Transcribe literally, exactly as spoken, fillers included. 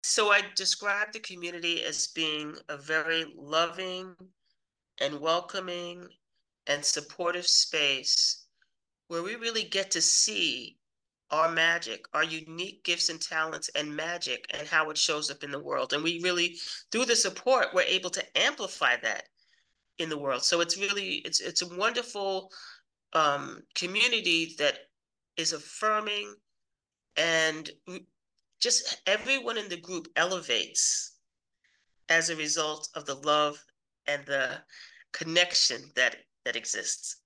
So I describe the community as being a very loving and welcoming and supportive space where we really get to see our magic, our unique gifts and talents and magic and how it shows up in the world. And we really, through the support, we're able to amplify that in the world. So it's really, it's it's a wonderful um, community that is affirming, and w- just everyone in the group elevates as a result of the love and the connection that that exists.